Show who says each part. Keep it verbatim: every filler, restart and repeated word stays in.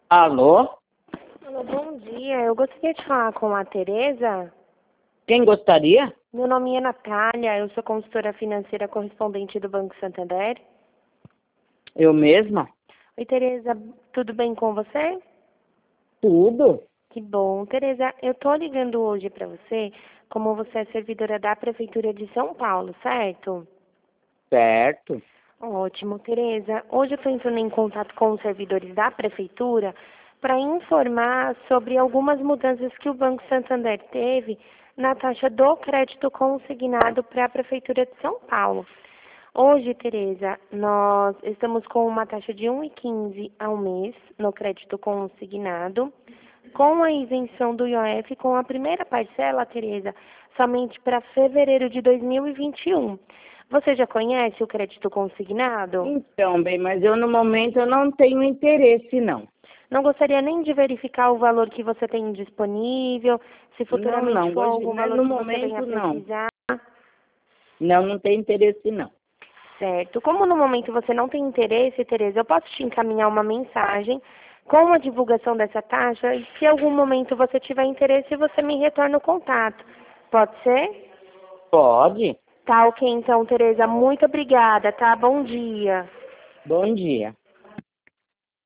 Speaker 1: Alô?
Speaker 2: Alô, bom dia. Eu gostaria de falar com a Tereza.
Speaker 1: Quem gostaria?
Speaker 2: Meu nome é Natália, eu sou consultora financeira correspondente do Banco Santander.
Speaker 1: Eu mesma?
Speaker 2: Oi, Tereza, tudo bem com você?
Speaker 1: Tudo.
Speaker 2: Que bom. Tereza, eu tô ligando hoje para você, como você é servidora da Prefeitura de São Paulo, certo?
Speaker 1: Certo.
Speaker 2: Ótimo, Tereza. Hoje eu estou entrando em contato com os servidores da Prefeitura para informar sobre algumas mudanças que o Banco Santander teve na taxa do crédito consignado para a Prefeitura de São Paulo. Hoje, Tereza, nós estamos com uma taxa de um vírgula quinze ao mês no crédito consignado, com a isenção do I O F, com a primeira parcela, Tereza, somente para fevereiro de dois mil e vinte e um. Você já conhece o crédito consignado?
Speaker 1: Então, bem, mas eu no momento eu não tenho interesse, não.
Speaker 2: Não gostaria nem de verificar o valor que você tem disponível, se
Speaker 1: Não,
Speaker 2: futuramente
Speaker 1: não.
Speaker 2: for
Speaker 1: Hoje,
Speaker 2: algum
Speaker 1: né,
Speaker 2: valor
Speaker 1: no
Speaker 2: que você venha
Speaker 1: momento, não.
Speaker 2: precisar.
Speaker 1: Não, não tem interesse, não.
Speaker 2: Certo. Como no momento você não tem interesse, Tereza, eu posso te encaminhar uma mensagem com a divulgação dessa taxa e se em algum momento você tiver interesse, você me retorna o contato. Pode ser?
Speaker 1: Pode.
Speaker 2: Tá, ok, então, Tereza. Muito obrigada, tá? Bom dia.
Speaker 1: Bom dia.